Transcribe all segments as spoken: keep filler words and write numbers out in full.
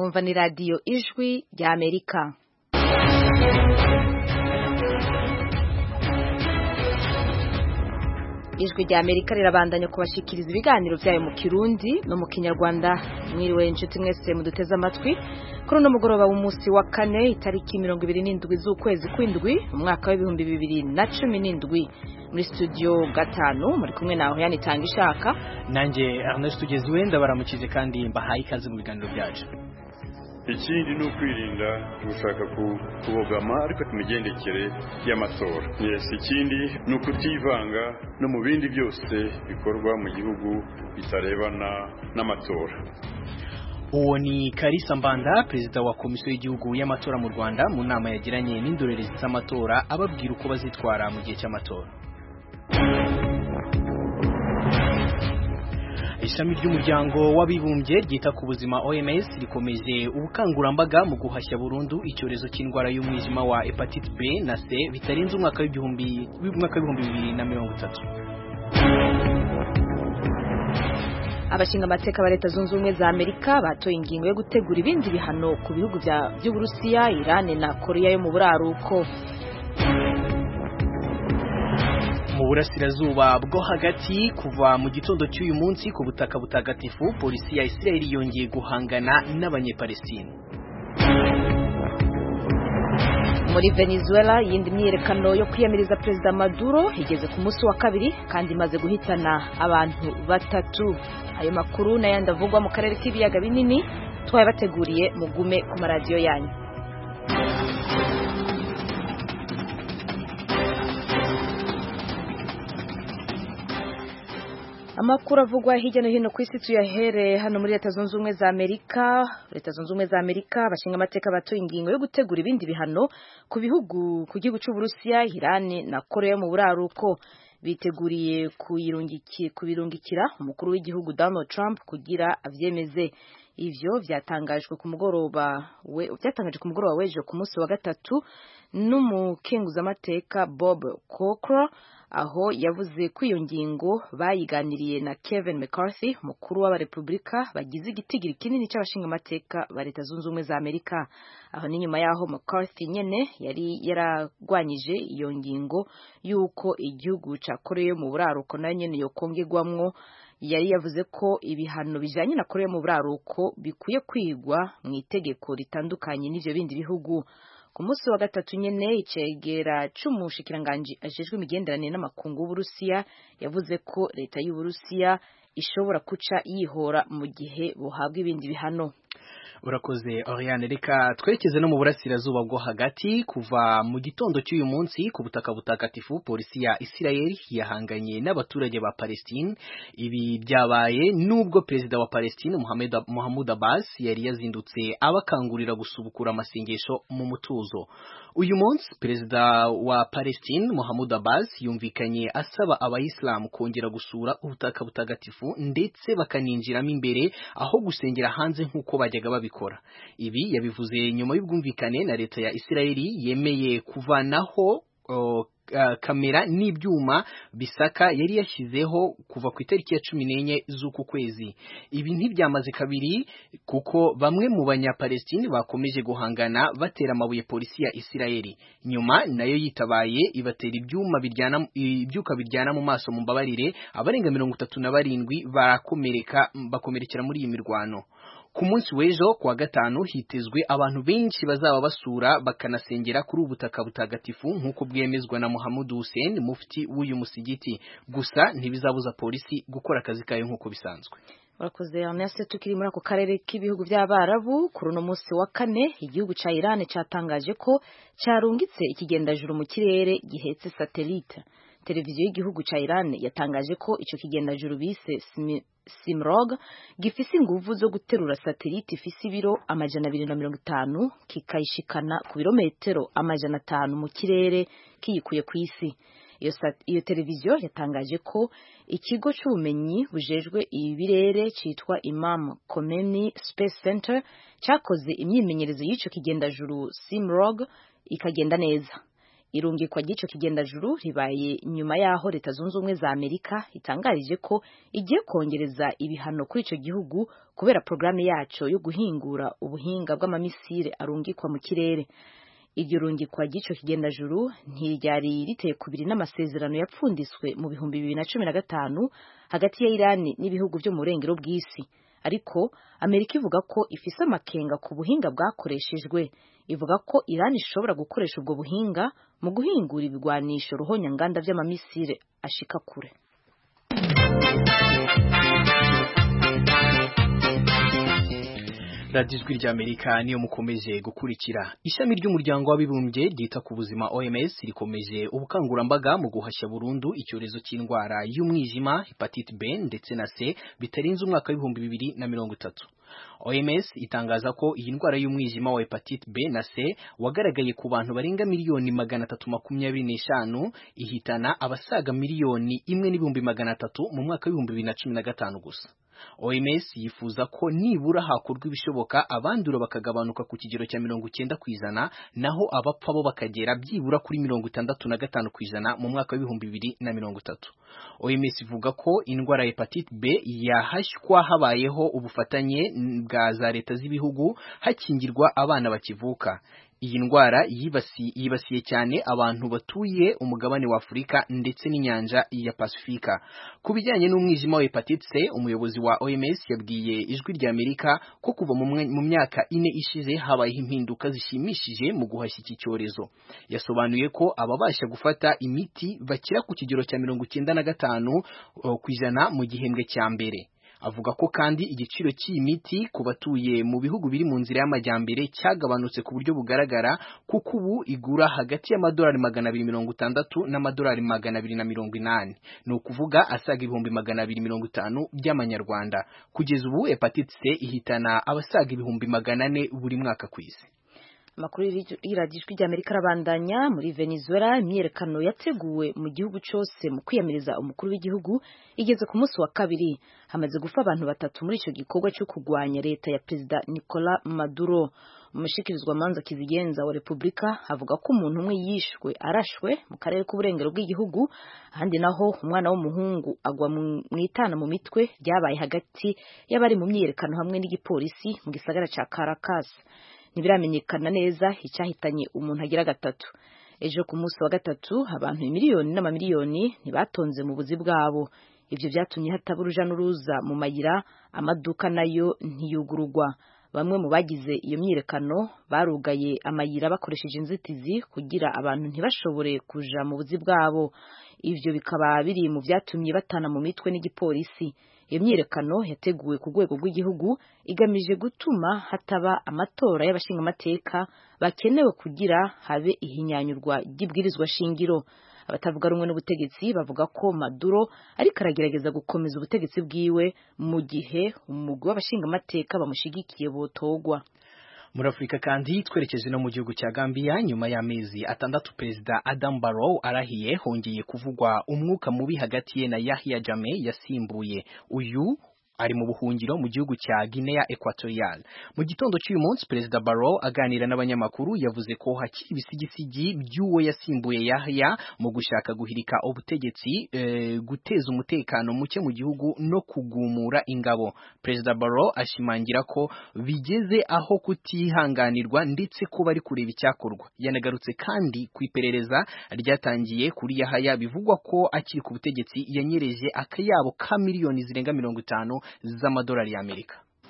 mwumva ni radio Ijwi rya Amerika. Ijwi rya Amerika rirabandanya kubashikiriza ibiganiro byayo mu Kirundi no mu Kinyarwanda. Mwiriwe inshuti mwese muduteze amatwi kuri no mugoroba w'umunsi wa kane itariki mirongo ibiri n'indwi z'ukwezi kw'indwi mu mwaka w'ibihumbi bibiri na cumi n'indwi. Muri studio gatanu muri kumwe naho yani tanga ishaka nanje Ernest Tugeziwe ndabaramukije kandi mbahaye ikaze mu biganiro byacu. Ikindi ni ukwirinda gushaka kubogama ariko tumigendekere y'amatora. Yes, ikindi ni ukutivanga no mu bindi byose bikorwa mu gihugu bitarebana n'amatora. Uwo ni Kalisa Mbanda, perezida wa komisiyo y'igihugu y'amatora mu Rwanda, mu nama yagiranye n'indorerezi z'amatora ababwira uko bazitwara mu gihe cy'amatora. Ishami ry'umuryango w'abibumbye ryita ku buzima O M S rikomeje ubukangurambaga mu guhashya burundu icyorezo cy'indwara y'umwijima wa hepatite B na C bitarenze umwaka w'ibihumbi umwaka w'ibihumbi bibiri na mirongo itatu. Abashinga amateka ba Leta Zunze Ubumwe za Amerika batoye ingingo yo gutegura ibindi bihano ku bihugu by'u Burusiya, Iran na Korea yo mu buraruko. Mu burasirazuba bwo hagati kuva mu gitondo cy'uyu munsi ku butaka butagatifu polisi ya Israel yongeye guhangana n'abanyepalestina. Muri Venezuela yindi myiyerekano yo kwiyamiriza Perezida Maduro igeze ku munsi wa kabiri kandi imaze guhitana abantu batatu. Ayo makuru n'ayandi avugwa mu karere k'ibiyaga binini twabateguriye mugume ku maradiyo yanyu. Amakuru avugwa hirya no hino ku isi tuyahere hano muri Leta Zunze Ubumwe za Amerika. Leta Zunze Ubumwe za Amerika bashinga amateka batoye ingingo yo gutegura ibindi bihano ku bihugu ku gihugu cy'u Burusiya, Iran na Korea mu buraruko. Biteguriye kuyirungikira kubirungikira umukuru w'igihugu Donald Trump kugira avyemeze. Ivyo vyatangajwe ku mugoroba we byatangajwe ku mugoroba weje ku munsi wa gatatu n'umukenguza amateka Bob Corker, aho yavuze ko iyo ngingo bayiganiriye na Kevin McCarthy, mukuru w'abarepublika bagize igitigiri kinini cy'abashinga amateka ba Leta Zunze Ubumwe za Amerika. Aho ni nyuma yaho McCarthy nyene yari yaragwanyije iyo ngingo yuko igihugu ca Korea mu buraruko na nyene yo kongegwamwo. Yari yavuze ko ibihano bijanye na Korea mu buraruko bikuye kwigwa mu itegeko ritandukanye n'ivyo bindi bihugu. Ku munsi wa gatatu nyene icegera c'umushikiranganji ajejwe imigenderanire n'amakungu y'Uburusiya yavuze ko leta y'Uburusiya ishobora kuca yihora mu gihe buhabwa ibindi bihano. Urakoze Oriane, reka twerekeze no mu burasirazuba bwo hagati. Kuva mu gitondo cy'uyu munsi ku butaka butagatifu polisi ya Israel yahanganye n'abaturage ba Palestine. Ibi byabaye nubwo perezida wa Palestine Mahmoud Abbas yari yazindutse abakangurira gusubukura amasengesho mu mutuzo. Uyu munsi perezida wa Palestine Mahmoud Abbas yumvikanye asaba abayisilamu kongera gusura ubutaka butagatifu ndetse bakaninjiramo imbere aho gusengera hanze nk'uko bajyaga babikora. Ibi yabivuze nyuma y'ubwumvikane na leta ya Israel yemeye kuvanaho uh, Uh, kamera n'ibyuma bisaka yari yashyizeho kuva ku itariki ya cumi n'enye z'uku kwezi. Ibi ntibyamaze kabiri kuko bamwe mu banyapalestine bakomeje guhangana batera amabuye polisi ya Israeli. Nyuma nayo yitabaye ibatera ibyuma biryana ibyuka biryana mu maso mu mbabarire, abarenga mirongo itatu na barindwi barakomereka bakomerekera muri iyi mirwano. Ku munsi w'ejo kuwa gatanu hitezwe abantu benshi bazaba basura bakanasengera kuri ubutaka butagatifu nk'uko bwemezwa na Mohammed Hussein, mufti w'uyu musigiti. Gusa ntibizabuza polisi gukora akazi kayo nk'uko bisanzwe. Urakoze Ernest. Tukiri muri ako karere k'ibihugu by'Abarabu, kuri uno munsi wa kane igihugu ca Iran catangaje ko carungitse ikigendajuru mu kirere gihetse satellite. Televiziyo y'igihugu ca Iran yatangaje ko ico kigendajuru bise Simrog gifise inguvu zo guterura satellite ifise ibiro amajana abiri na mirongo itanu kikayishikana ku birometero amajana atanu mu kirere kiyikuye ku isi. Iyo, iyo televiziyo yatangaje ko ikigo c'ubumenyi bujejwe ibirere citwa Imam Khomeini Space Center cyakoze imyimenyerezo y'ico kigendajuru Simrog ikagenda neza. irungikwa ry'ico kigendajuru ribaye nyuma yaho Leta Zunze Ubumwe za Amerika itangarije ko igiye kongereza ibihano kuri ico gihugu kubera programme yaco yo guhingura ubuhinga bw'amamisire arungikwa mu kirere. Iryo rungikwa ry'ico kigendajuru ntiryari riteye kubiri n'amasezerano yapfundiswe mu bihumbi bibiri na cumi na gatanu hagati ya Irani n'ibihugu byo mu burengero bw'isi. Ariko Amerika ivuga ko ifise amakenga ku buhinga bwakoreshejwe. Ivuga ko Irani ishobora gukoresha ubwo buhinga mu guhingura ibigwanisho ruhonyanganda vy'amamisire ashika kure. Radio Ijwi ry'Amerika niyo mukomeje gukurikira. Ishami ry'umuryango w'abibumbye ryita ku buzima O M S rikomeje ubukangurambaga mu guhashya burundu icyorezo cy'indwara y'umwijima hepatite B ndetse na C bitarenze umwaka w'ibihumbi bibiri na mirongo itatu. O M S itangaza ko iyi ndwara y'umwijima wa hepatite B na C wagaragaye ku bantu barenga miliyoni magana atatu makumyabiri n'eshanu ihitana abasaga miliyoni imwe n'ibihumbi magana atatu mu mwaka w'ibihumbi bibiri na cumi na gatanu gusa. O M S yifuza ko nibura hakorwa ibishoboka abandura bakagabanuka ku kigero cya mirongo icyenda ku ijana naho abapfa bo bakagera byibura kuri mirongo itandatu na gatanu ku ijana mu mwaka w'ibihumbi bibiri na mirongo itatu. O M S ivuga ko indwara ya hepatite B yahashywa habayeho ubufatanye bwa za leta z'ibihugu hakingirwa abana bakivuka. Iyi ndwara yibasiye yibasiye cyane abantu batuye umugabane wa Afurika ndetse n'inyanja ya Pasifika. Ku bijyanye n'umwijima wa hepatite C, umuyobozi wa O M S yabwiye Ijwi ry'Amerika ko kuva mu myaka ine ishize habayeho impinduka zishimishije mu guhashya iki cyorezo. Yasobanuye ko ababasha gufata imiti bakira ku kigero cya mirongo icyenda na gatanu ku ijana mu gihembwe cya mbere. Avuga ko kandi igiciro cy'imiti ku batuye mu bihugu biri mu nzira y'amajyambere cyagabanutse ku buryo bugaragara kuko ubu igura hagati y'amadolari magana abiri mirongo itandatu n'amadolari magana abiri na mirongo inani. Ni ukuvuga asaga ibihumbi magana abiri mirongo itanu by'amanyarwanda. Kugeza ubu hepatite C ihitana abasaga ibihumbi magana ane buri mwaka ku isi. Amakuru y'iradiyo Ijwi ry'Amerika arabandanya. Muri Venezuela imyiyerekano yateguwe mu gihugu cyose mu kwiyamiriza umukuru w'igihugu igeze ku munsi wa kabiri. Hamaze gupfa abantu batatu muri icyo gikorwa cyo kurwanya leta ya Perezida Nicolas Maduro. Umushikirizwamanza kizigenza wa Repubulika avuga ko umuntu umwe yishwe arashwe mu karere k'uburengero bw'igihugu, ahandi naho umwana w'umuhungu agwa mu itana mu mitwe ryabaye hagati y'abari mu myiyerekano hamwe n'igipolisi mu gisagara ca Caracas. Ntibiramenyekana neza icyahitanye umuntu agira gatatu. Ejo ku munsi wa gatatu abantu miliyoni n'amamiliyoni ntibatonze mu buzi bwabo. Ivyo byatumye hataba uruja n'uruza mu mayira, amaduka nayo ntiyugurugwa. Bamwe mu bagize iyo myiyerekano barugaye amayira bakoresheje inzitizi kugira abantu ntibashobore kuja mu buzi bwabo. Ivyo bikaba biri mu byatumye batana mu mitwe n'igipolisi. Iyo myiyerekano yateguwe ku rwego rw'igihugu igamije gutuma hataba amatora y'abashingamateka bakenewe kugira habe ihinyanyurwa ry'ibwirizwa shingiro. Abatavuga rumwe n'ubutegetsi bavuga ko Maduro ariko aragerageza gukomeza ubutegetsi bwiwe mu gihe umugwi w'abashingamateka bamushigikiye botogwa. Muri Afrika kandi twerekeje no mu gihugu cya Gambia nyuma y'amezi atandatu Perezida Adam Barrow arahiye hongeye kuvugwa umwuka mubi hagati ye na Yahya Jammeh yasimbuye. Uyu ari mu buhungiro mu gihugu cya Guinea Equatorial. Mu gitondo cy'uyu munsi Perezida Barrow aganira n'abanyamakuru yavuze ko hakiri ibisigisigi by'uwo yasimbuye Yahya mu gushaka guhirika ubutegetsi, e, guteza umutekano muke mu gihugu no kugumura ingabo. Perezida Barrow ashimangira ko bigeze aho kutihanganirwa ndetse ko bari kureba icyakorwa. Yanagarutse kandi ku iperereza ryatangiye kuri Yahya bivugwa ko akiri ku butegetsi yanyereje akayabo ka miliyoni zirenga mirongo itanu z'amadolari y'Amerika.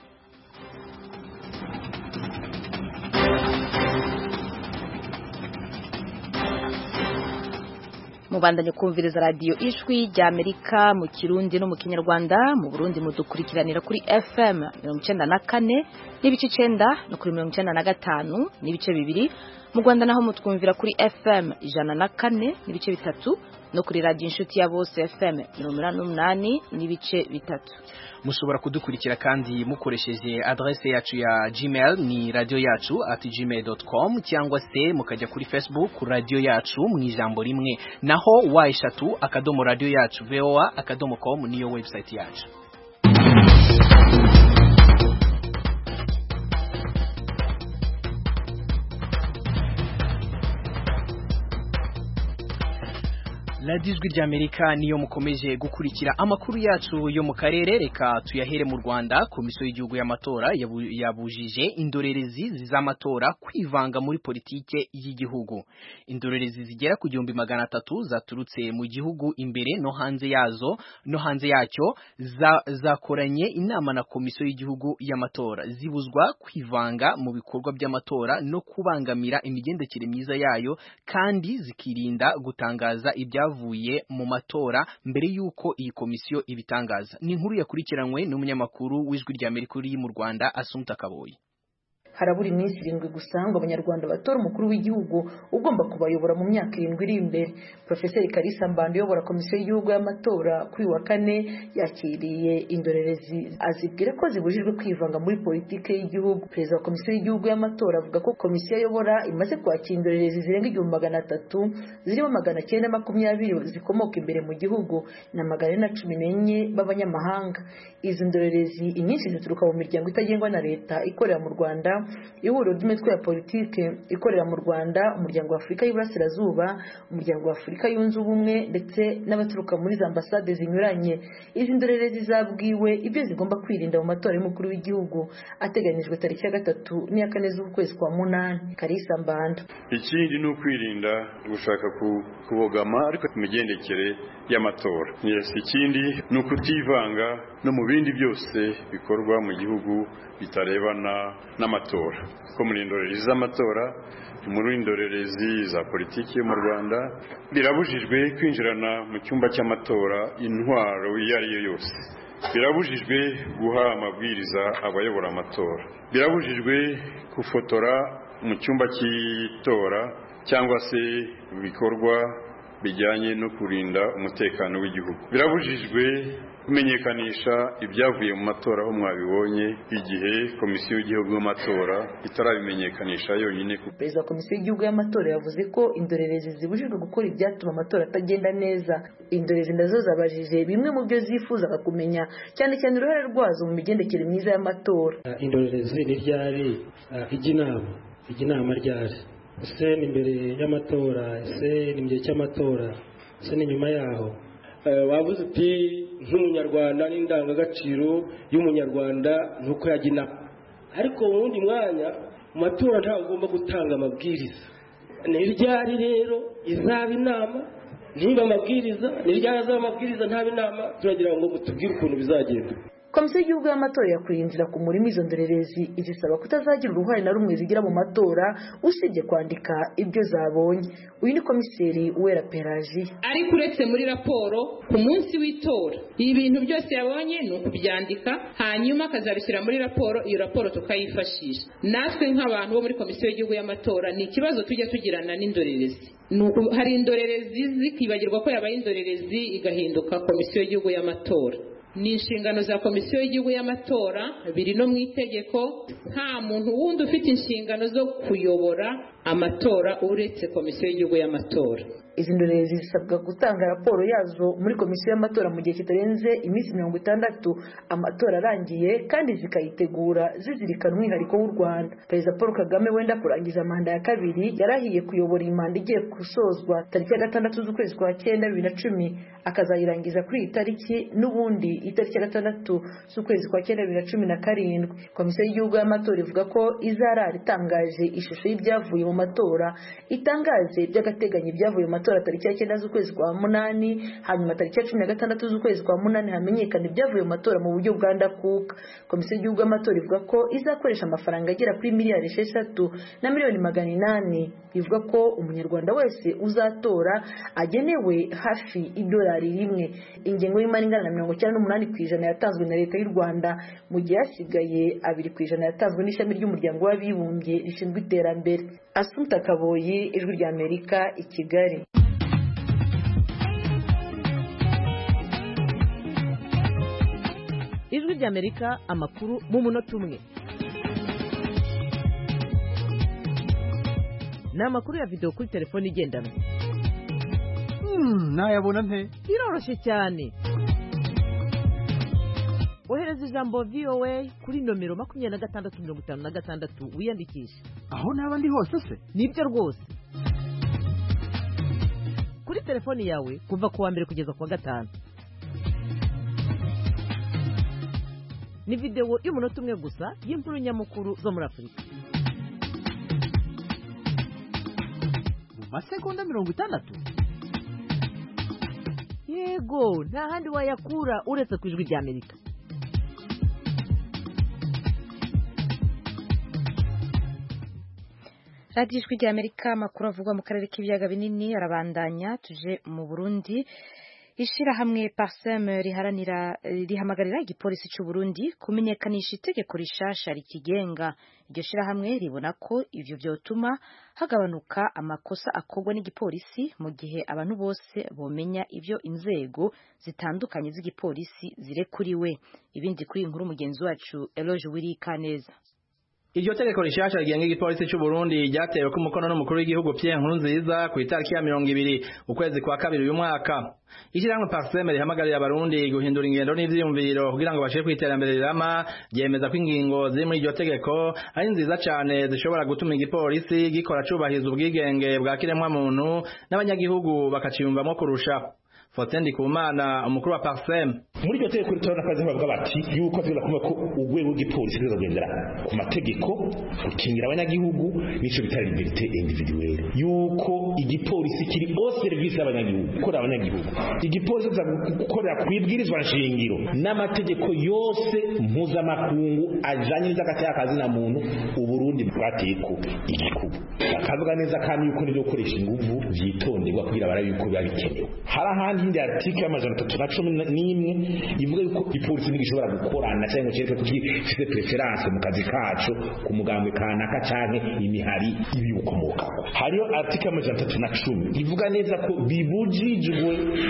Mubandanye kumviriza radio Ijwi ry'Amerika mu Kirundi no mu Kinyarwanda. Mu Burundi mudukurikiranira kuri F M mirongo icyenda na kane n'ibice icyenda no kuri mirongo icyenda na gatanu n'ibice bibiri. Mu Rwanda naho mutwumvira kuri F M ijana na kane n'ibice bitatu no kuri radio Inshuti ya Bose F M mirongo inani n'umunani n'ibice bitatu. Mushobora kudukurikira kandi mukoresheje adresse yacu ya Gmail ni radio yacu at gmail dot com cyangwa se mukajya kuri Facebook radio yacu mu ijambo rimwe, naho wa eshatu akadomo radio yacu V O A akadomo com niyo website yacu. radiyo ijwi ry'Amerika niyo mukomeje gukurikira amakuru yacu yo mu karere. Reka tuyahere mu Rwanda. Komisiyo y'igihugu y'amatora yabu, yabujije indorerezi z'amatora kwivanga muri politike y'igihugu. Indorerezi zigera ku gihumbi magana atatu zaturutse mu gihugu imbere no hanze yazo no hanze yacyo za, zakoranye inama na komisiyo y'igihugu y'amatora, zibuzwa kwivanga mu bikorwa by'amatora no kubangamira imigendekere myiza yayo, kandi zikirinda gutangaza ibyavuye mu matora mbere yuko iyi komisiyo ibitangaza. Ni inkuru yakurikiranywe n'umunyamakuru w'ijwi ry'Amerika uri mu Rwanda Assumpta Kaboyi. Harabura iminsi irindwi gusa ngo abanyarwanda batora umukuru w'igihugu ugomba kubayobora mu myaka irindwi iri imbere. Profeseri Kalisa Mbanda uyobora komisiyo y'igihugu y'amatora kuri wa kane yakiriye indorerezi, azibwira ko zibujijwe kwivanga muri politike y'igihugu. Perezida wa komisiyo y'igihugu y'amatora avuga ko komisiyo ayobora imaze kwakira indorerezi zirenga igihumbi magana atatu, zirimo magana cyenda makumyabiri zikomoka imbere mu gihugu na magana na cumi n'enye b'abanyamahanga. Izi ndorerezi inyinshi zituruka mu miryango itagengwa na leta ikorera mu Rwanda, ihuriro ry'imitwe ya politike ikorera mu Rwanda, umuryango wa Afurika y'Iburasirazuba, umuryango wa Afurika yunze ubumwe ndetse n'abaturuka muri za ambasade zinyuranye. Izi ndorerezi zabwiwe ibyo zigomba kwirinda mu matora y'umukuru w'igihugu ateganyijwe tariki ya gatatu n'iya kane z'ukwezi kwa munani. Kalisa Mbanda: ikindi ni ukwirinda gushaka kubogama ariko imigendekere y'amatora. Yes, ikindi ni ukutivanga no mu bindi byose bikorwa mu gihugu bitarebana n'amatora. Ko muri indorerezi z'amatora, muri indorerezi za politiki mu Rwanda, birabujijwe kwinjirana mu cyumba cy'amatora intwaro iyo ari yo yose. Birabujijwe guha amabwiriza abayobora amatora. Birabujijwe gufotora mu cyumba cy'itora cyangwa se bikorwa bijyanye no kurinda umutekano w'igihugu. Birabujijwe kumenyekanisha ibyavuye mu matora aho mwabibonye igihe komisiyo y'igihugu y'amatora itarabimenyekanisha yonyine. Perezida wa komisiyo y'igihugu y'amatora yavuze ko indorerezi zibujijwe gukora ibyatuma amatora atagenda neza. Indorerezi nazo zabajije bimwe mu byo zifuzaga kumenya, cyane cyane uruhare rwazo mu migendekere myiza y'amatora. Indorerezi ni ryari ijya inama ijya inama ryari ese ni imbere y'amatora, ese ni mu gihe cy'amatora, ese ni nyuma yaho? Wavuze uti nk'umunyarwanda n'indangagaciro y'umunyarwanda nuko yajya inama, ariko mu wundi mwanya mu matora ntabwo ugomba gutanga amabwiriza. Ni ryari rero izaba inama? Niba amabwiriza ni ryari azaba amabwiriza ntaba inama? Turagira ngo mutubwire ukuntu bizagenda. Komisiyo y'igihugu y'amatora yakwinjira ku murimo izo ndorerezi izisaba kutazagira uruhare na rumwe zigira mu matora usibye kwandika ibyo zabonye. Uyu ni komiseri Uwera Pelagie. Ariko uretse muri raporo ku munsi w'itora, ibintu byose yabonye ni ukubyandika, hanyuma akazabishyira muri raporo, iyo raporo tukayifashisha. Natwe nk'abantu bo muri komisiyo y'igihugu y'amatora ni ikibazo tujya tugirana n'indorerezi. Hari indorerezi zikibagirwa ko yabaye indorerezi igahinduka komisiyo y'igihugu y'amatora. Ni inshingano za komisiyo y'igihugu y'amatora, biri no mu itegeko. Nta muntu wundi ufite inshingano zo kuyobora amatora uretse komisiyo y'igihugu y'amatora. Izi ndorerezi zisabwa gutanga raporo yazo muri komisiyo y'amatora mu gihe kitarenze iminsi mirongo itandatu amatora arangiye, kandi zikayitegura zizirikana umwihariko w'u Rwanda. Perezida Paul Kagame wenda kurangiza manda ya kabiri yarahiye kuyobora imanda igiye gusozwa tariki ya gatandatu z'ukwezi kwa cyenda bibiri na cumi, akazayirangiza kuri iyi tariki n'ubundi itariki ya gatandatu z'ukwezi kwa cyenda bibiri na cumi na karindwi. Komisiyo y'igihugu y'amatora ivuga ko izarara itangaje ishusho y'ibyavuye mu matora, itangaze by'agateganyo ibyavuye mu matora tariki ya cyenda z'ukwezi kwa munani, hanyuma tariki ya cumi na gatandatu z'ukwezi kwa munani hamenyekana ibyavuye mu matora mu buryo bwa ndakuka. Komisiyo y'igihugu y'amatora ivuga ko izakoresha amafaranga agera kuri miliyari esheshatu na miliyoni magana inani. Ivuga ko umunyarwanda wese uzatora agenewe hafi idolari rimwe. Ingengo y'imari ingana na mirongo icyenda n'umunani ku ijana yatanzwe na leta y'u Rwanda, mu gihe hasigaye abiri ku ijana yatanzwe n'ishami ry'umuryango w'abibumbye rishinzwe iterambere. Assumpta Kaboyi, Ijwi ry'Amerika, i Kigali. Ijwi ry'Amerika, amakuru mu munota umwe. Ni amakuru ya video kuri telefone igendanwa. Hmm, nayabona nte? Biroroshye cyane. Ohereza ijambo V O A kuri nomero makumyabiri na gatandatu mirongo itanu na gatandatu wiyandikisha. Aho naba ndi hose se? Nibyo rwose. kuri telefoni yawe kuva ku wa mbere kugeza ku wa gatanu. Ni video y'umunota umwe gusa y'inkuru nyamukuru zo muri Afurika. Mu masegonda mirongo itandatu. Yego, nta handi wayakura uretse ku ijwi rya Amerika. Radio Ijwi rya Amerika, amakuru avugwa mu karere k'ibiyaga binini arabandanya. Tuje mu Burundi. Ishirahamwe Parsem riharanira rihamagarira igipolisi cy'u Burundi kumenyekanisha itegeko rishasha rikigenga. Iryo shirahamwe ribona ko ivyo vyotuma hagabanuka amakosa akorwa n'igipolisi mu gihe abantu bose bomenya ivyo inzego zitandukanye z'igipolisi zirekuriwe. Ibindi kuri inkuru mugenzi wacu Eloge Wirikaneza. Iryo tegeko rishasha rigenga igipolisi cy'u Burundi ryatewe ku mukono n'umukuru w'igihugu Pierre Nkurunziza ku itariki ya mirongo ibiri ukwezi kwa kabiri uyu mwaka. Ishyirahamwe Parsem rihamagarira abarundi guhindura ingendo n'ivyiyumviro kugira ngo bashike kwiterambere rirama, ryemeza ko ingingo ziri muri iryo tegeko ari nziza cyane zishobora gutuma igipolisi gikora cubahiriza ubwigenge bwa kiremwa muntu n'abanyagihugu bakaciyumvamo kurusha. Fotendi Kumana, umukuru wa Parsem: muri iryo tegeko ritora nakazi bavuga bati yuko azira kuma ko ugwego w'igipolisi ruzogendera ku mategeko gukingira abanyagihugu nico bitari liberté individuelle, yuko igipolisi kiri au service y'abanyagihugu kora abanyagihugu, igipolisi gukorera kwibwirizwa nshingiro n'amategeko yose mpuzamakungu ajanye n'iz'akazi na muntu Uburundi bwateko igikubu. Akavuga neza kandi yuko nivyo gukoresha inguvu vyitonderwa kugira barabe yuko biba bikenewe. Harahandi indi article y'amajana atatu na cumi n'imwe ivuga yuko ipolisi ntigishobora gukorana cyangwa cyereka ko ifite preference mu kazi kacu ku mugambwe kanaka canke imihari ibiukomoka. Hariyo article y'amajana atatu na cumi ivuga neza ko bibujijwe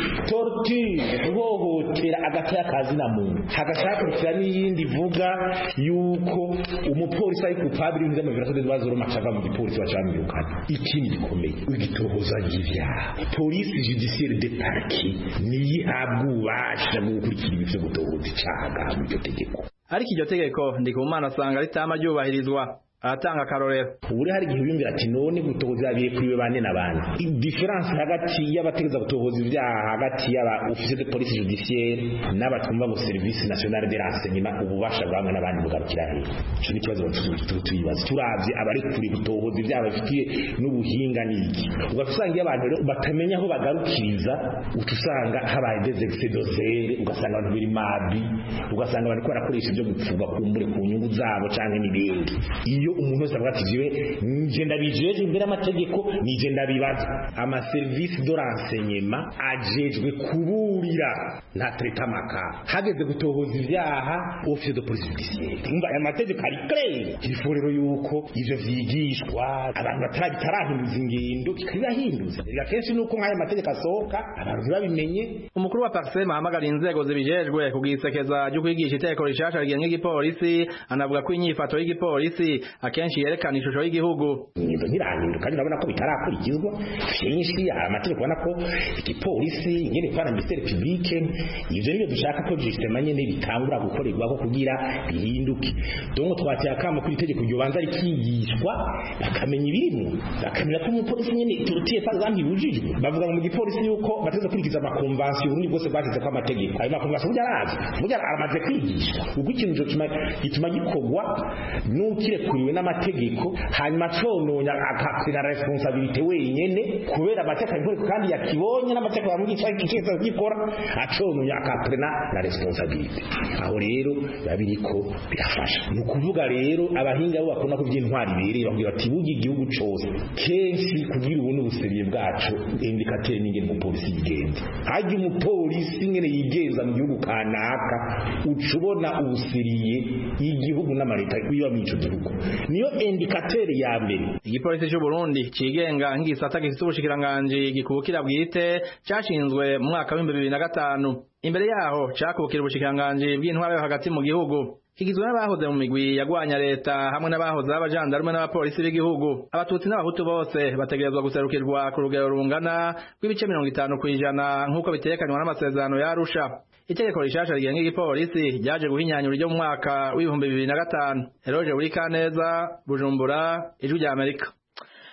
torture guhohotera agati y'akazi na muntu. Hagashakira n'iyindi ivuga yuko umupolisi ari coupable y'imvira de bazoro macava mu gipolisi bacamwirukana. Ikindi gikomeye igitohoza y'ivyaha, police judiciaire de parquet ni abubasha bwo gukurikira ibyo gutohoza icaga mu tegeko. Ariko iryo tegeko Ndikumana asanga ritama ryubahirizwa. Atanga karorero uri hari gihe bimbira ati none gutohoza biye kuri bane nabandi difference hagati y'abategeza gutohoza ibyaha hagati y'aba officier de police judiciaire n'abatwumva mu service national de renseignement ububasha bwamwe n'abandi bugarukira he. Cyo ni kibazo tutuyibaza turavye abari kuri gutohoza ibyaha bafitiye n'ubuhinga niki ugasanga abantu batamenya aho bagarukiriza utusanga habaye des excès d'oseille ugasanga abantu biri mabi ugasanga abantu barakoresha ibyo gupfuba kumbure ku nyungu zabo canke n'ibindi. Iyo umuntu wese avuga ati jiwe nje ndabijeje imbere amategeko nije ndabibaza ama service de renseignement ajejwe kuburira nta treta maka hageze gutohoza ivyaha office de police judiciaire umva aya mategeko ari clair iforero yuko ivyo vyigishwa abantu batarabitarahimbiza ingendo kikabihinduza yakenshi nuko nk'aya mategeko asohoka abantu babimenye. Umukuru wa Parsem ahamagara inzego zibijejwe kugisekeza ryo kwigisha itegeko rishasha rigenga igipolisi, anavuga ko inyifato y'igipolisi akenshi yerekana ishusho y'igihugu. Nizo ntirangindo kandi urabona ko bitarakurikizwa byinshi amategeko ubona ko igipolisi nyene kwa ministère public ivyo niyo dushaka ko justement nyene bitangura gukorerwa ko kugira bihinduke. Donc twateye akamo kuri itegeko ryo banza rikigishwa bakamenya ibirimo bakamenya ko umupolisi nyene turutiye par exemple bujijwe bavuga mu gipolisi yuko bateze kurikiza ama convention urundi bwose bashyize kwa amategeko ayo ma convention burya arazi burya aramaze kwigishwa ubwo ikintu gituma gikogwa n'ukire kuriwe n'amategeko hanyuma cononye akakwira responsabilité wenyene kubera amateka y'inkoreko kandi yakibonye n'amateka yamugica ikigeza gikora acononye akaprena la responsabilité. Aho rero babiriko birafasha no kuvuga rero abahinga bo bakona ko by'intwari bere bavuga ati bugi igihugu cose kenshi kugira ubuntu buseriye bwacu indicateur n'ingene mu polisi yigenza haje mu polisi ngene yigenza mu gihugu kanaka ucubona ubuseriye igihugu n'amareta kwiba mu ico gihugu niyo indicateur ya mbere. Igipolisi cy'u Burundi cigenga ngisata gifite ubushikiranganje gikubukira bwite cyashinzwe mu mwaka wa bibiri na gatanu. Imbere yaho cakubukira ubushikiranganje bw'intwaro yo hagati mu gihugu kigizwe n'abahoze mu migwi yagwanya leta hamwe n'abahoze abajandarume n'abapolisi b'igihugu. Abatutsi n'abahutu bose bategerezwa guserukirwa ku rugero rungana rw'ibice mirongo itanu kw'ijana nk'uko bitekanywa n'amasezerano ya Arusha. Itegeko rishasha rigenga igipolisi ryaje guhinyanyura ryo mu mwaka w'ibihumbi bibiri na gatanu. Eroge Wirikaneza, Bujumbura, Ijwi rya Amerika.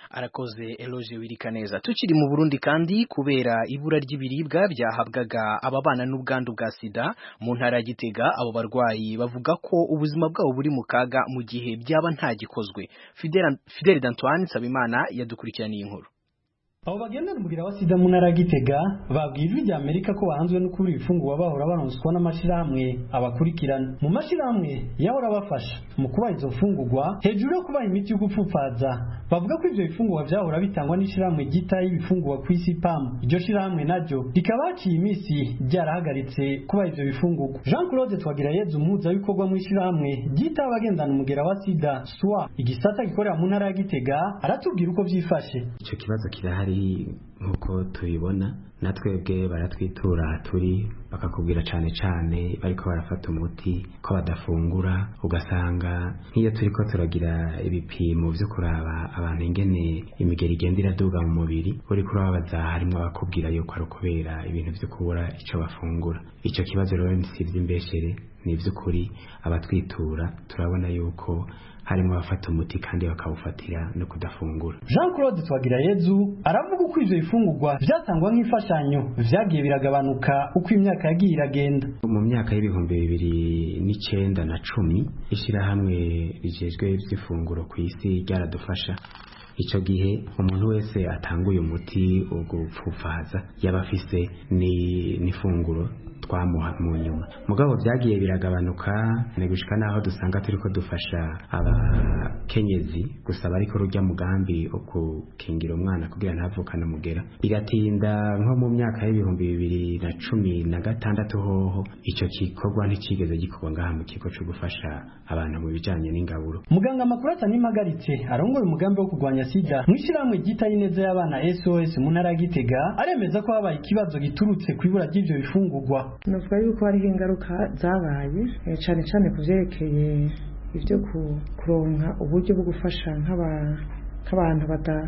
arakoze Eloge Wirikaneza. Tukiri mu Burundi kandi kubera ibura ry'ibiribwa byahabwaga ababana n'ubwandu bwa sida mu ntara ya Gitega, abo barwayi bavuga ko ubuzima bwabo buri mu kaga mu gihe byaba nta gikozwe. Fidel D'Antoine Sabimana yadukurikiraniye inkuru. Abo bagendana umugira wa sida mu ntara ya Gitega babwiye ijwi rya Amerika ko bahanzwe no kubura ibifungurwa bahora baronswa n'amashirahamwe abakurikirana. Mu mashirahamwe yahora bafasha mu kubaha izo mfungurwa hejuru yo kubaha imiti yo gupfupfaza, bavuga ko ivyo bifungurwa vyahora bitangwa n'ishirahamwe gita y'ibifungurwa ku isi P A M. Iryo shirahamwe naryo rikaba haciye imisi ryarahagaritse kubaha ivyo bifungurwa. Jean Claude Twagirayezu, umuhuza w'ibikorwa mu ishirahamwe gita abagendana umugera wa sida S W A igisata gikorera mu ntara ya Gitega, aratubwira uko vyifashe. Ico kibazo kirahari nkuko tubibona, natwebwe baratwitura turi bakakubwira cane cane bariko barafata umuti ko badafungura, ugasanga nk'iyo turiko turagira ibipimo vyo kuraba abantu ingene imigeri igenda iraduga mu mubiri, uri kurabaza harimo abakubwira yuko ari kubera ibintu vyo kubura ico bafungura. Ico kibazo rero nisivye imbeshere, ni vy'ukuri abatwitura turabona yuko harimo abafata umuti kandi bakawufatira no kudafungura. Jean Claude Twagirayezu aravuga uko ivyo bifungurwa vyatangwa nk'imfashanyo vyagiye biragabanuka uko imyaka yagiye iragenda. Mu myaka y'ibihumbi bibiri n'icenda na cumi ishirahamwe rijejwe ivy'ifunguro ku isi ryaradufasha. Ico gihe umuntu wese atanguye umuti wo gupfufaza yabafise ni nifunguro twamuha mu nyuma. Mugabo vyagiye biragabanuka ne gushika naho dusanga turiko dufasha abakenyezi gusaba ariko rujya mugambi okukingira umwana kugira ntavukana mugera. Bigatinda nko mu myaka y'ibihumbi bibiri na cumi na gatandatu hoho ico kikorwa nticigeze gikorwa ngaha mu kigo cyo gufasha abantu mu bijanye n'ingaburo. Muganga Makurata Nimagaritse arongoye umugambi wo kurwanya sida mwishirahamwe gita y'ineza y'abana S O S mu ntara ya Gitega, aremeza ko habaye ikibazo giturutse kwibura ry'ivyo bifungurwa. Navuga yuko hari ingaruka zabaye cyane cyane kuvyerekeye ivyo kuronka uburyo bwo gufasha nk'abantu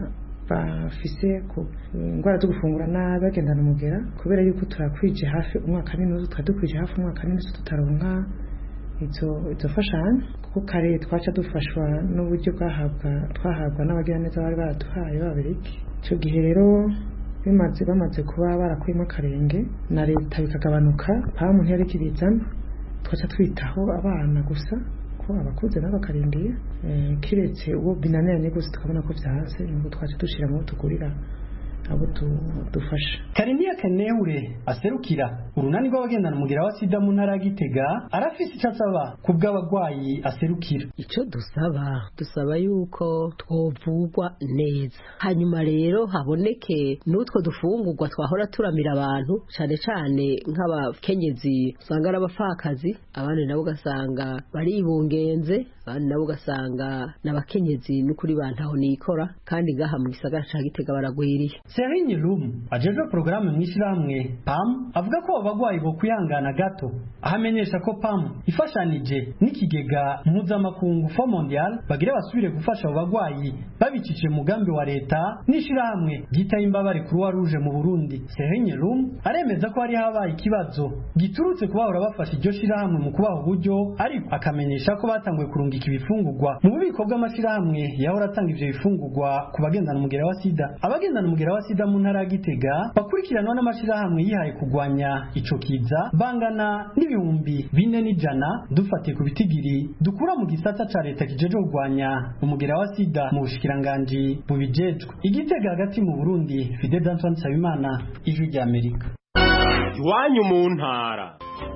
bafise ku ingwara zo gufungura nabi bagendana umugera, kubera yuko turakwije hafi umwaka n'inusu twadukwije hafi umwaka n'inusu tutaronka izo izo fashanyo, kuko kare twaca dufashwa n'uburyo bwahabwa twahabwa n'abagira neza bari baraduhaye babiriki. Ico gihe rero bimaze bamaze kuba barakuyemo akarenge na leta bikagabanuka, pa muntu yari kirizana twaca twitaho abana gusa ko abakuze nabo karindiye eh, kiretse uwo binaniranye gusa tukabona ko byahase ngo twaca dushira mu tugurira abo dufasha. Kariniya Kenehure aserukira urunani rw'abagendana umugira wa sida mu ntara ya Gitega arafise icyo asaba ku bw'abagwayi aserukira. Icyo dusaba dusaba yuko twovugwa neza, hanyuma rero haboneke n'utwo dufungurwa twahora turamira abantu cyane cyane nk'abakenyezi usanga ari abapfakazi, abandi nabo ugasanga baribungenze, abandi nabo ugasanga n'abakenyezi n'ukuri bantaho nikora, kandi gaha mu gisagara ca Gitega baragwiriye. Serigne Rum ajejwe programme mwishirahamwe P A M avuga ko abagwayi bo kwihangana gato, ahamenyesha ko P A M ifashanije n'ikigega mpuzamakungu Fond Mondial bagira basubire gufasha abo bagwayi babicishije mugambi wa leta n'ishirahamwe gita imbabare Croix Rouge mu Burundi. Serigne Rum aremeza ko hari habaye ikibazo giturutse kubahora bafasha iryo shirahamwe mu kubaho uburyo, ariko akamenyesha ko batanguye kurungika ibifungurwa mu bubiko bw'amashirahamwe yahora atanga ivyo bifungurwa ku bagendana umugera wa sida. Abagendana umugera wa sida mu ntara ya Gitega bakurikiranwa n'amashirahamwe yihaye kugwanya ico kiza bangana n'ibihumbi bine n'ijana dufatiye ku bitigiri dukura mu gisata ca leta kijeje kugwanya umugera wa sida mu bushikiranganji bubijejwe. Igitega hagati mu Burundi, Fidel D'Antoine Sabimana, Ijwi rya Amerika. Iwanyu mu ntara.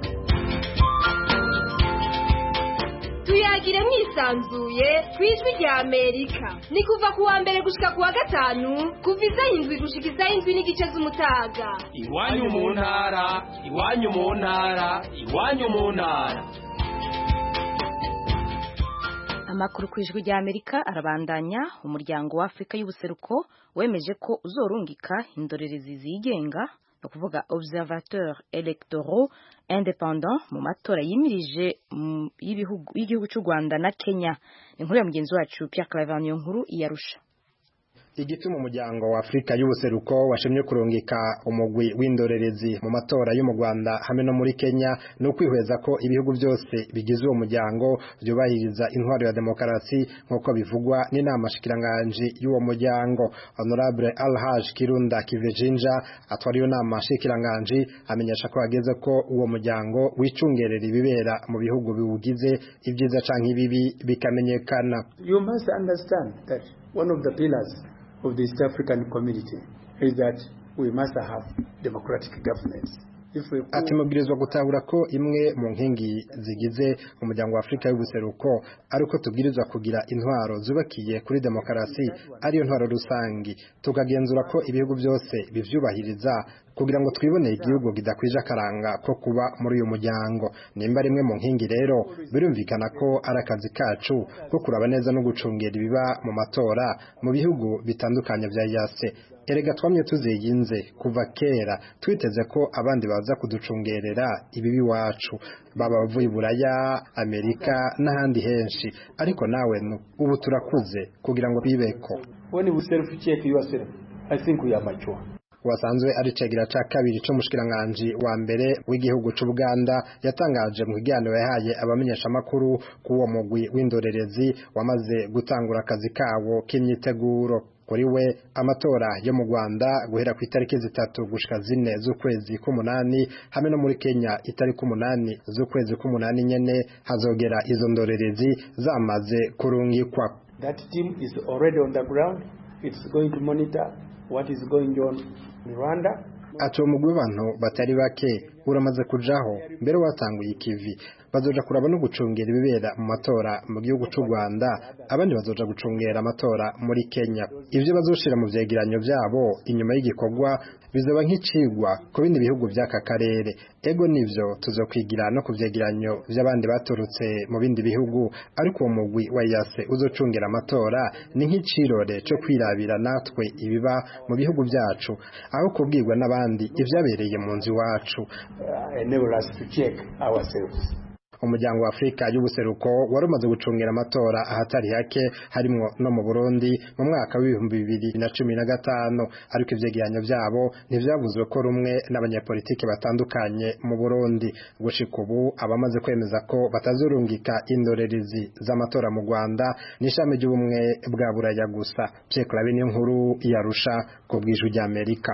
Tuyagire mwisanzuye kwijwi rya Amerika. Ni kuva kuwa mbere gushika kuwa gatanu kuva izaho indwi gushika izaho indwi n'igice z'umutaga. Iwanyu mu ntara, iwanyu mu ntara, iwanyu mu ntara. Amakuru kwijwi rya Amerika arabandanya. Umuryango wa Afrika y'ubuseruko wemeje ko uzorungika indorerezi zigenga no kuvuga observateur electoraux indépendant mu matora yimirije y'igihugu cy'u Rwanda na Kenya. Inkuru ya mugenzi wacu Pierre Claver Nkuru iyarusha. igituma umuryango wa Afrika y'ubuseruko washimye kurungika umugwi w'indorerezi mu matora yo mu Rwanda hamwe no muri Kenya no kwihweza ko ibihugu byose bigize uwo muryango byubahiriza intwaro ya demokarasi nk'uko bivugwa n'inama shikiranganje y'uwo muryango. Honorable Alhaj Kirunda Kivejinja atwara iyo nama shikiranganje amenyesha ko ageze ko uwo muryango wicungerera ibibera mu bihugu biwugize ibyiza canke ibibi bikamenyekana. You must understand that one of the pillars of the East African community is that we must have democratic governance. Ati mubwirizwa gutahura ko imwe mu nkingi zigize umuryango wa Afrika y'ubuseruko ariko tubwirizwa kugira intwaro zubakiye kuri demokarasi ariyo ntwaro rusangi tukagenzura ko ibihugu byose bivyubahiriza kugira ngo twiboneye igihugu kidakwije akaranga ko kuba muri uyu muryango. Nimba rimwe mu nkingi rero birumvikana ko ari akazi kacu ko kuraba neza no gucungera ibiba mu matora mu bihugu bitandukanye vya yase. Erega twamye tuzeyinze kuva kera twiteze ko abandi baza kuducungerera ibibi wacu baba bavuye Buraya, Amerika n'ahandi henshi, ariko nawe ubu turakuze kugira ngo bibeko. When you self check yourself, I think we are mature. Wasanzwe ari cegira ca kabiri cyo mushikiranganje wa mbere w'igihugu c'u Buganda yatangaje mu kiganiro yahaye abamenyesha makuru kuwo mugwi w'indorerezi wamaze gutangura akazi kawo k'imyiteguro. Kuri we amatora yo mu Rwanda guhera ku itariki zitatu gushika zine z'ukwezi k'umunani hamwe no muri Kenya itariki umunani z'ukwezi k'umunani nyene hazogera izo ndorerezi zamaze kurungikwa. That team is already on the ground. It's going to monitor what is going on in Rwanda. Ati umugwi w'abantu batari bake uramaze kujaho mbere watanguye ikivi bazoja kuraba no gucungera ibibera mu matora mu gihugu c'u Rwanda, abandi bazoja gucungera amatora muri Kenya. Ivyo bazoshira mu vyegeranyo vyabo inyuma y'igikorwa bizoba nk'icigwa ku bindi bihugu vy'aka karere. Ego nivyo tuzokwigira no ku vyegeranyo vy'abandi baturutse mu bindi bihugu, ariko uwo mugwi wa yase uzocungera amatora ni nk'icirore cyo kwirabira natwe ibiba mu bihugu vyacu aho kubwirwa n'abandi ivyabereye mu nzi wacu. Enable us to check ourselves. Umuryango wa Afrika y'ubuseruko warumaze gucungera amatora ahatari hake harimo no mu Burundi mu mwaka w'ibihumbi bibiri na cumi na gatanu, ariko ivyegeranyo vyabo ntivyavuzwe ko rumwe n'abanyapolitike batandukanye mu Burundi. Gushika ubu abamaze kwemeza ko batazurungika indorerezi z'amatora mu Rwanda n'ishami ry'ubumwe bwa Buraya gusa. Pierre Claver niyo nkuru yarusha ku bw'ijwi rya Amerika.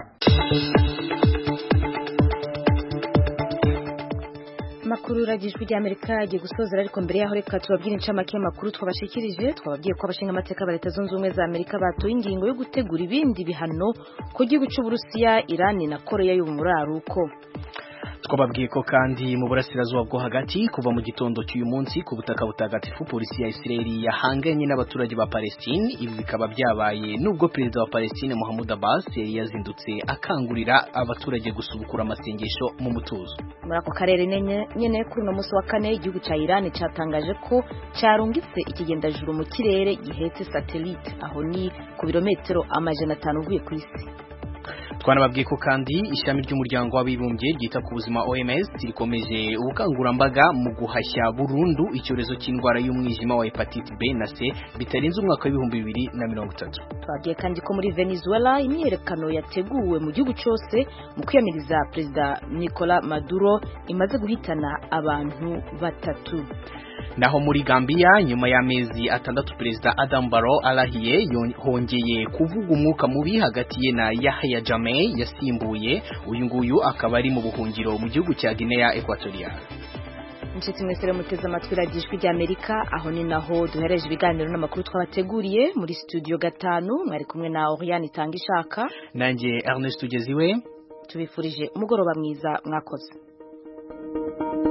Makuru ragijwe rya Amerika agiye gusozera, ariko mbere yaho reka tubabwire incamake makuru twabashikirije. Twababwiye ko abashinga amateka ba Leta Zunze Ubumwe za Amerika batoye ingingo yo gutegura ibindi bihano ku gihugu cy'u Burusiya, Iran na Korea y'Umuraruko. Twababwiye ko kandi mu burasirazuba bwo hagati kuva mu gitondo cy'uyu munsi ku butaka butagatifu polisi ya Israeli yahanganye n'abaturage ba Palestine. Ibi bikaba byabaye nubwo perezida wa Palestine Mahmoud Abbas yari yazindutse akangurira abaturage gusubukura amasengesho mu mutuzo. Muri ako karere nyene kuri no musi wa kane igihugu ca Iran cyatangaje ko cyarungitse ikigendajuru mu kirere gihetse satellite aho ni ku birometero amajana atanu uvuye ku isi. Twanababwiye ko kandi ishami ry'umuryango w'abibumbye ryita ku buzima O M S rikomeje ubukangurambaga mu guhashya burundu icyorezo cy'indwara y'umwijima wa hepatite B na C bitarenze umwaka w'ibihumbi bibiri na mirongo itatu. Twabwiye kandi ko muri Venezuela imyiyerekano yateguwe mu gihugu cyose mu kwiyamiriza perezida Nicolas Maduro imaze guhitana abantu batatu. Naho muri Gambia nyuma y'amezi atandatu perezida Adam Barrow arahiye hongeye kuvuga umwuka mubi hagati ye na Yahya Jammeh yasimbuye. Uyu nguyu akaba ari mu buhungiro mu gihugu cya Guinea Equatorial. Inshuti mwese muteze amatwi ragijwe rya Amerika, aho ni naho duhereje ibiganiro n'amakuru twabateguriye muri studio gatanu. Mwari kumwe na Oriane Tangishaka nanjye Ernest Tugeziwe. Tubifurije umugoroba mwiza, mwakoze.